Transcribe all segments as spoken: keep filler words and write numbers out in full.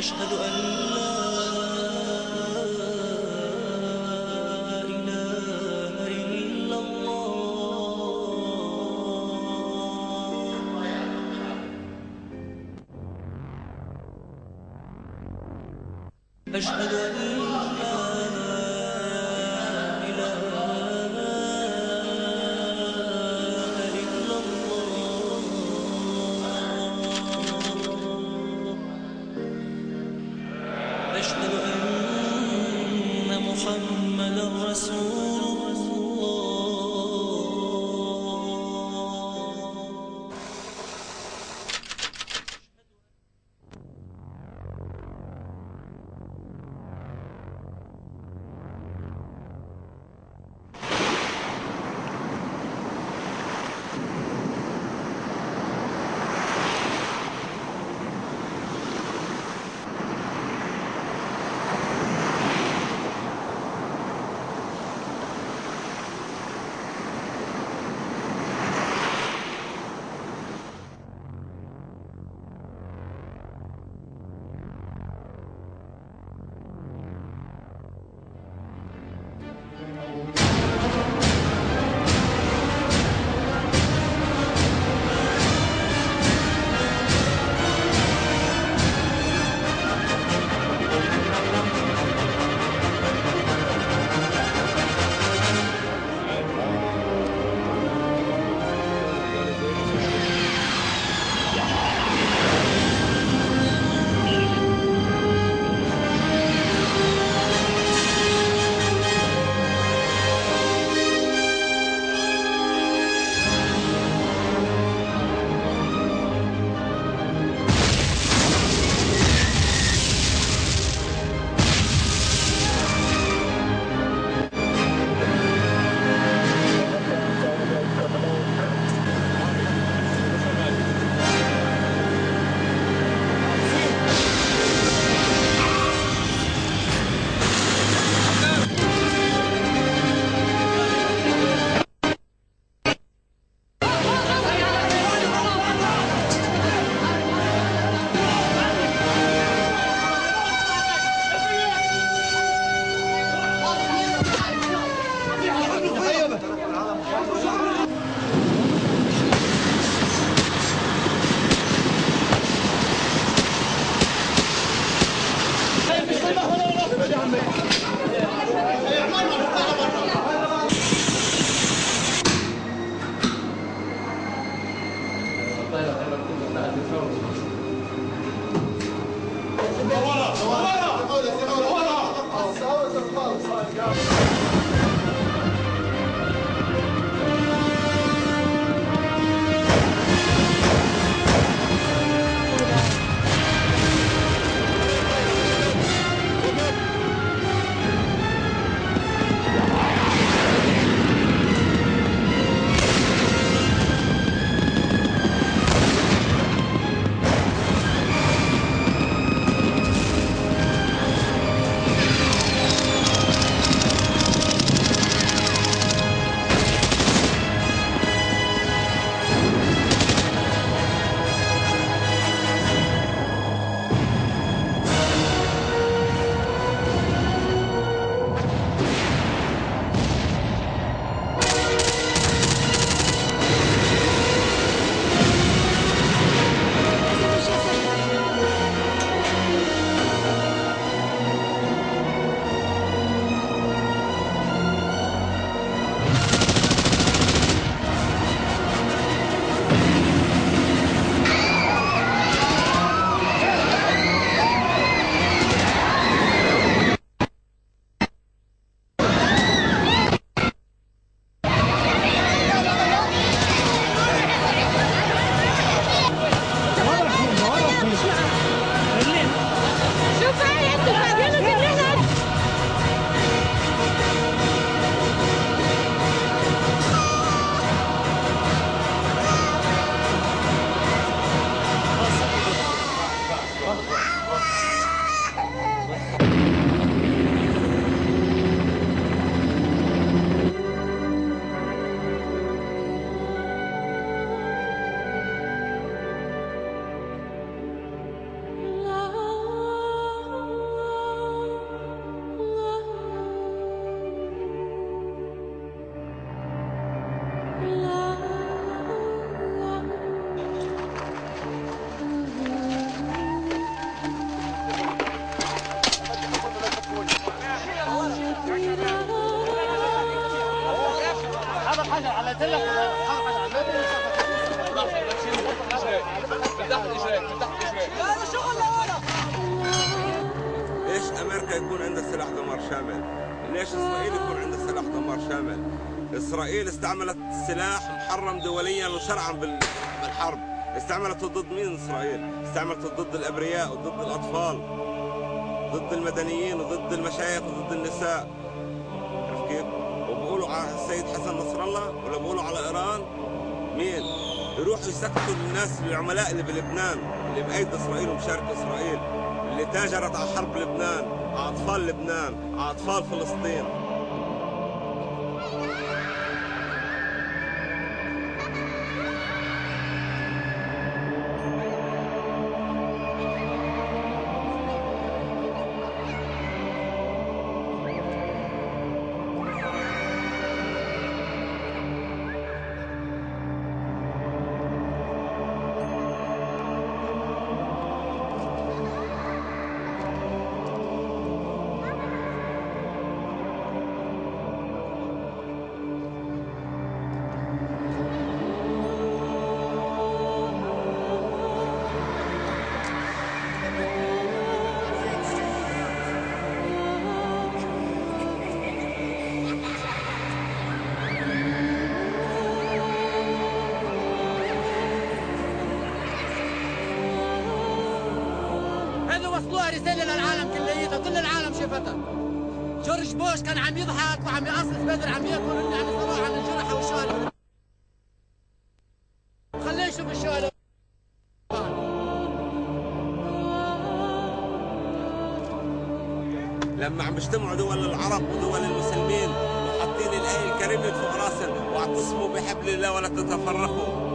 أشهد أن لا إله إلا الله. أشهد أن لا إله إلا الله. أشهد أن محمدا رسول الله. حاضر حاجه علقت لك حاضر حاجه علقت ليش امريكا يكون عندها سلاح دمار شامل؟ ليش اسرائيل يكون عندها سلاح دمار شامل؟ اسرائيل استعملت سلاح محرم دوليا وشرعا بالحرب، استعملته ضد مين اسرائيل؟ استعملته ضد الابرياء وضد الاطفال، ضد المدنيين وضد المشايخ وضد النساء. عرفت كيف؟ وبقولوا على السيد حسن نصر الله ولا بقولوا على ايران؟ مين؟ يروحوا يسكتوا الناس العملاء اللي بلبنان اللي بأيد اسرائيل وبشارك اسرائيل، اللي تاجرت على حرب لبنان، على اطفال لبنان، على اطفال فلسطين. وصلوها رسالة للعالم كليتها، كل العالم شافتها. جورج بوش كان عم يضحك وعم يقصص بدر، عم ياكل عم يصور عن الجرحى والشهداء. خليه يشوف الشهداء. لما عم يجتمعوا دول العرب ودول المسلمين وحاطين الآية الكريمة فوق راسهم واعتصموا بحبل الله ولا تتفرقوا.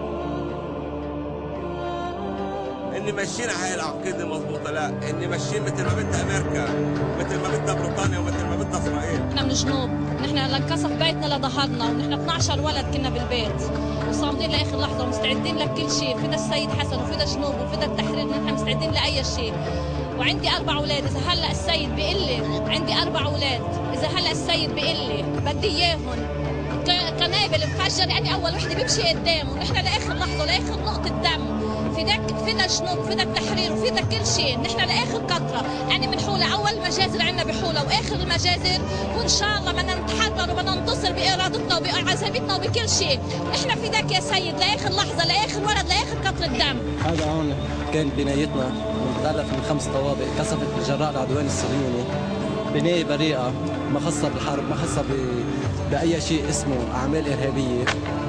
اني ماشيين على هاي العقيده مضبوطه، لا اني ماشيين مثل ما بدها امريكا، مثل ما بدها بريطانيا ومثل ما بدها اسرائيل. نحن من الجنوب، نحن لانكسف بيتنا لظهرنا، ونحن اثنعش ولد كنا بالبيت وصامدين لاخر لحظه ومستعدين لكل شيء، فدا السيد حسن وفدا جنوب وفدا التحرير، نحن مستعدين لاي شيء. وعندي اربع اولاد، اذا هلا السيد بيقول لي عندي اربع اولاد، اذا هلا السيد بيقول لي بدي اياهم قنابل مفجره، يعني اول وحده بمشي قدامه، ونحن لاخر لحظه لاخر نقطه دم. فداك فدا الجنوب فدا التحرير وفدا كل شيء، نحن لاخر قطره، يعني من حوله اول مجازر عندنا بحوله واخر المجازر، وان شاء الله بدنا نتحرر وبدنا ننتصر بارادتنا وبعزيمتنا وبكل شيء، نحن فداك يا سيد لاخر لحظه لاخر ولد لاخر قطره دم. هذا هون كانت بنايتنا متألف من خمس طوابق كسفت بجراء العدوان الصهيوني، بنايه بريئه ما خاصه بالحرب، ما خاصه باي شيء اسمه اعمال ارهابيه.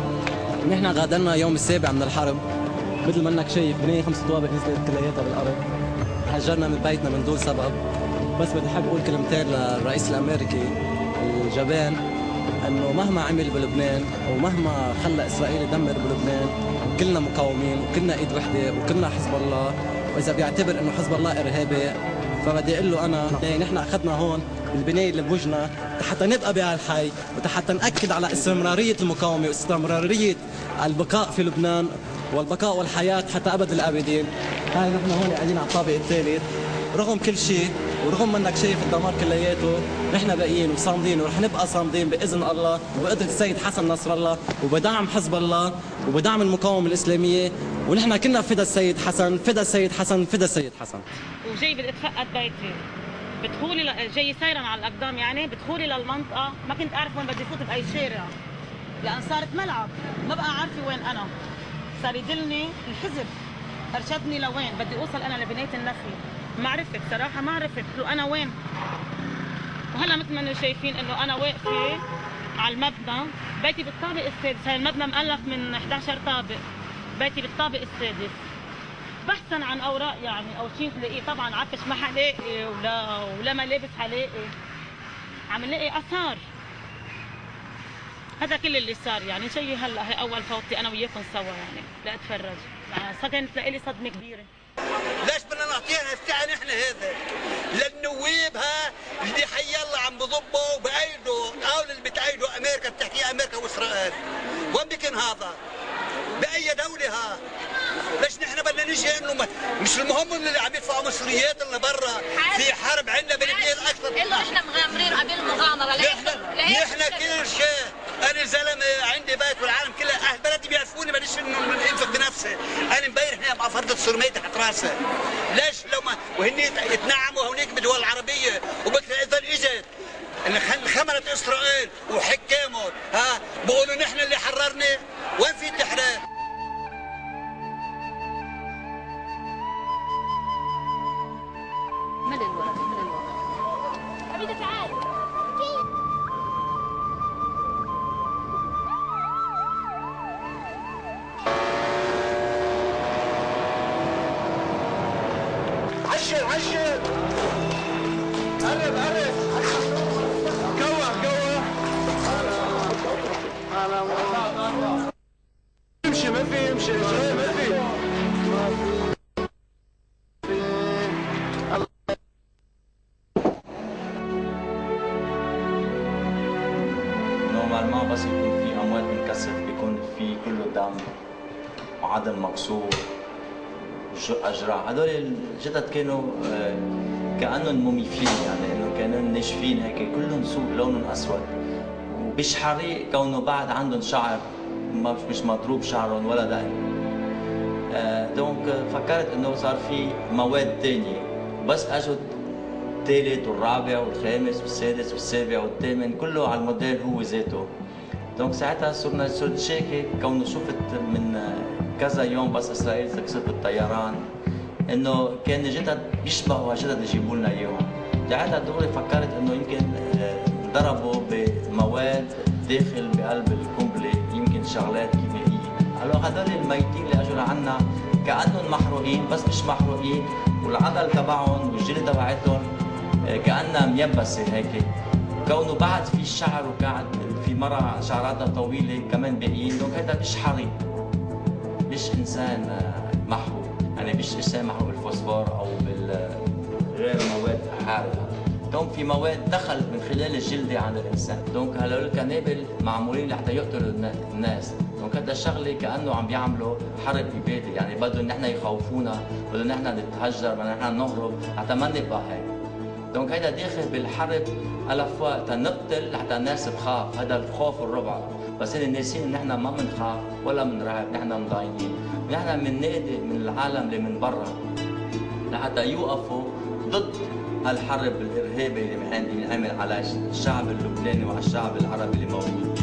نحن غادرنا يوم السابع من الحرب، مثل ما انك شايف بنايه خمس طوابق نزلت كلياتها بالارض، هجرنا من بيتنا من دون سبب. بس بدي حاب اقول كلمتين للرئيس الامريكي الجبان، انه مهما عمل بلبنان ومهما خلى اسرائيل يدمر بلبنان، كلنا مقاومين وكلنا ايد وحده وكلنا حزب الله، واذا بيعتبر انه حزب الله ارهابي فبدي اقول له انا نحن اخذنا هون البنايه اللي بوجنا حتى نبقى بهالحي وحتى ناكد على استمراريه المقاومه واستمراريه البقاء في لبنان والبقاء والحياه حتى ابد الابدين. هاي نحن هون قاعدين على الطابق الثالث، رغم كل شيء ورغم ما انك شايف الدمار كلياته، نحن باقيين وصامدين ورح نبقى صامدين باذن الله وبقدره السيد حسن نصر الله وبدعم حزب الله وبدعم المقاومه الاسلاميه، ونحن كنا فدا السيد حسن، فدا السيد حسن، فدا السيد حسن. وجاي بدي اتفقد بيتي، بدخولي ل... جاي سيرا على الاقدام، يعني بدخولي للمنطقه ما كنت اعرف وين بدي فوت باي شارع، لان صارت ملعب ما بقى عارفه وين انا، صار يدلني الحزب، ارشدني لوين بدي اوصل انا لبنايه النخل، ما عرفت صراحه ما عرفت له انا وين. وهلا مثل ما انتم شايفين انه انا واقفه على المبنى، بيتي بالطابق السادس، هاي المبنى مؤلف من إحدى عشر طابق، بيتي بالطابق السادس. بحثا عن اوراق يعني او شيء تلاقيه، طبعا عفش ما حلاقي ولا ولا ملابس حلاقي، عم نلاقي اثار. هذا كل اللي صار، يعني شيء هلا هي اول فوتي انا وياكم سوا يعني لاتفرج، يعني كانت لي صدمه كبيره. ليش بدنا نعطيها افتعال نحن هذا؟ للنواب ها اللي حي الله عم بضبوا بايده او اللي بتأيده امريكا، بتحكي امريكا واسرائيل. وين بكن هذا؟ باي دوله ها؟ ليش نحن بدنا نجي انه مش المهم اللي عم يدفعوا مصريات اللي برا في حرب عندنا بالبلاد اكثر؟ الا احنا مغامرين قبل المغامره، نحن نحن كل شيء، انا زلمه راسه. ليش لو ما وهن يتنعموا هونيك بالدول العربيه وبكره اذا اجت خمرت اسرائيل وحكامهم ها بقولوا نحن اللي حررنا. وين في التحرير؟ مل الولد مل الولد حبيبي تعال. عشر عشر قرب قرب كوع كوع انا يمشي ما في يمشي شوي ما في نورمالمون بس يكون في اموات منكسر بيكون في كله دم وعظم مكسور اجراء. هدول الجثث كانوا كانهم موميفين يعني انه كانوا ناشفين هيك كلهم سود لونهم اسود ومش حريق كونه بعد عندهم شعر مش مضروب شعرهم ولا دقن. دونك فكرت انه صار في مواد ثانيه بس اجوا الثالث والرابع والخامس والسادس والسابع والثامن كله على الموديل هو ذاته. دونك ساعتها صرنا صرت شاكك كونه شفت من كذا يوم بس اسرائيل تكسب بالطيران انه كان جثث بيشبهوا هالجثث اللي يجيبوا لنا اياهم. ساعتها دغري فكرت انه يمكن انضربوا بمواد داخل بقلب القنبله يمكن شغلات كيميائيه. هلا هدول الميتين اللي اجوا لعنا كانهم محروقين بس مش محروقين والعضل تبعهم والجلد تبعتهم كانها ميبسه هيك كونه بعد في الشعر وقاعد في مرة شعراتها طويله كمان باقيين. دونك هذا مش حريق مش انسان محروق يعني مش انسان محروق بالفوسفور او بالغير مواد حارقه. دونك في مواد دخلت من خلال الجلده عند الانسان. دونك هلول الكنابل معمولين لحتى يقتلوا الناس. دونك هذا الشغله كانه عم بيعملوا حرب اباده يعني بدهم نحن يخوفونا بدهم نحن نتهجر بدهم نحن نهرب حتى ما نبقى هيك. دونك هيدا داخل بالحرب ألف وقت نقتل لحتى الناس تخاف. هذا الخوف والربع بس هن ناسين ان نحن ما بنخاف ولا بنرعب نحن مضايقين. نحن بننادي من العالم اللي من برا لحتى يوقفوا ضد هالحرب الارهابي اللي بينعمل على الشعب اللبناني وعلى الشعب العربي اللي موجود.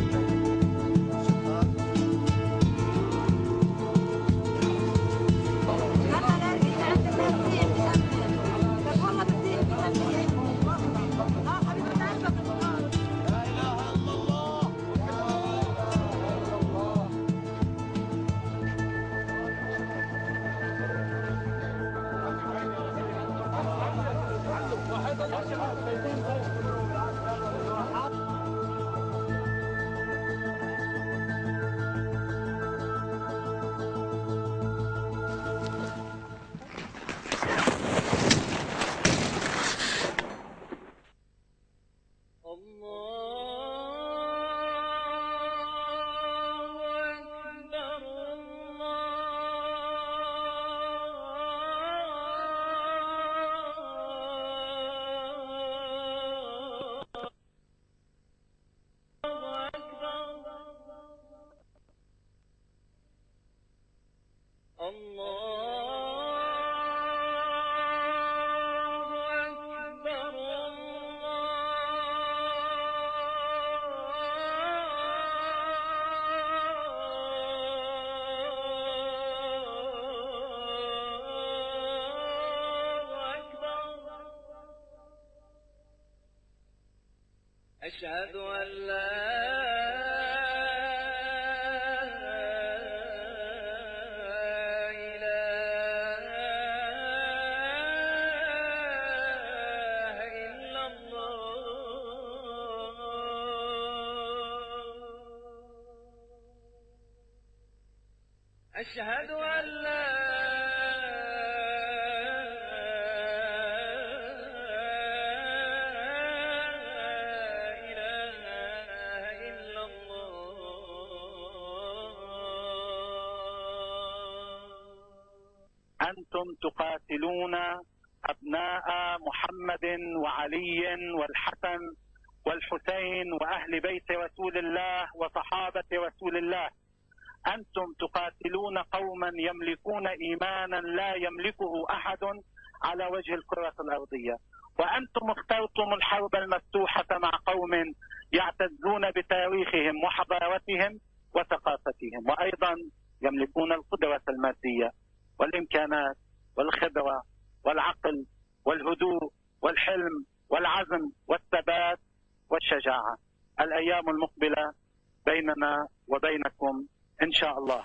أشهد أن لا إله إلا الله أشهد أن لا أنتم تقاتلون أبناء محمد وعلي والحسن والحسين وأهل بيت رسول الله وصحابة رسول الله. أنتم تقاتلون قوما يملكون إيمانا لا يملكه أحد على وجه الكرة الأرضية، وأنتم اخترتم الحرب المفتوحة مع قوم يعتزون بتاريخهم وحضارتهم وثقافتهم، وأيضا يملكون القدرة المادية والإمكانات والخبرة والعقل والهدوء والحلم والعزم والثبات والشجاعة. الأيام المقبلة بيننا وبينكم إن شاء الله.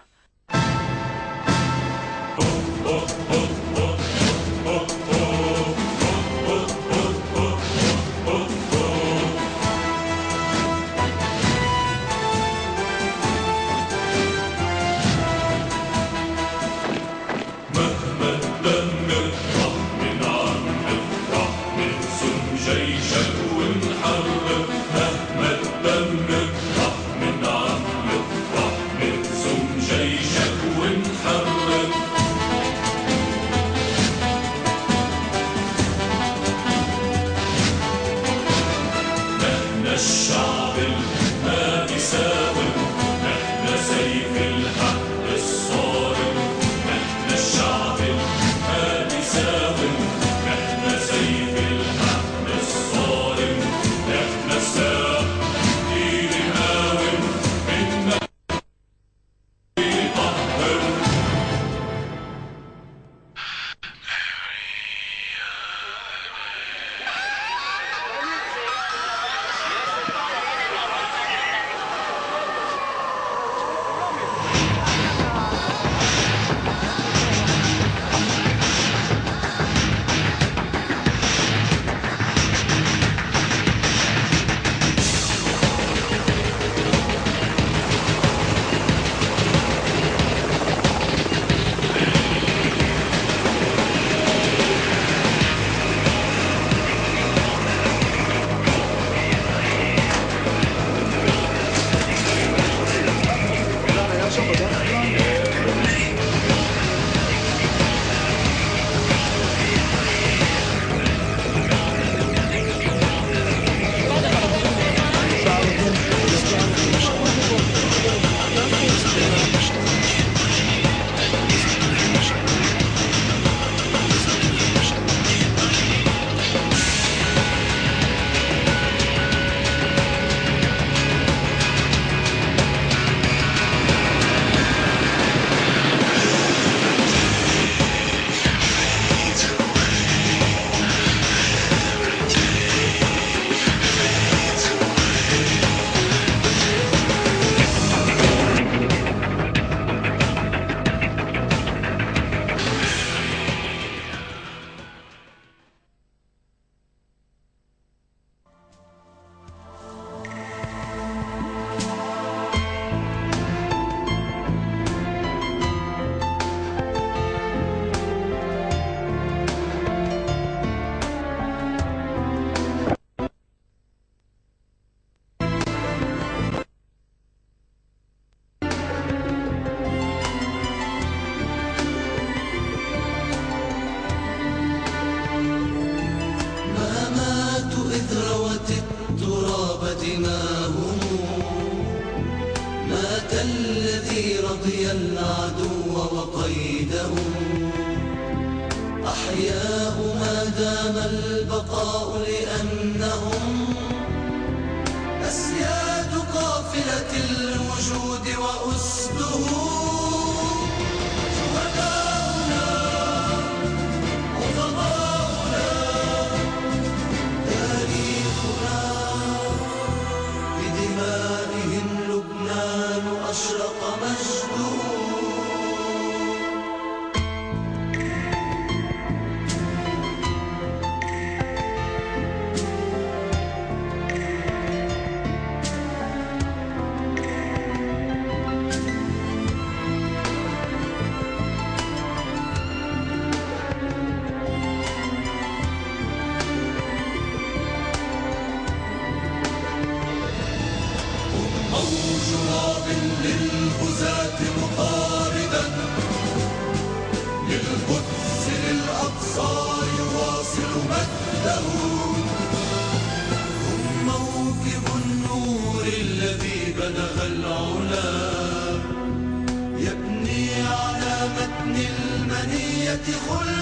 الجنة خلد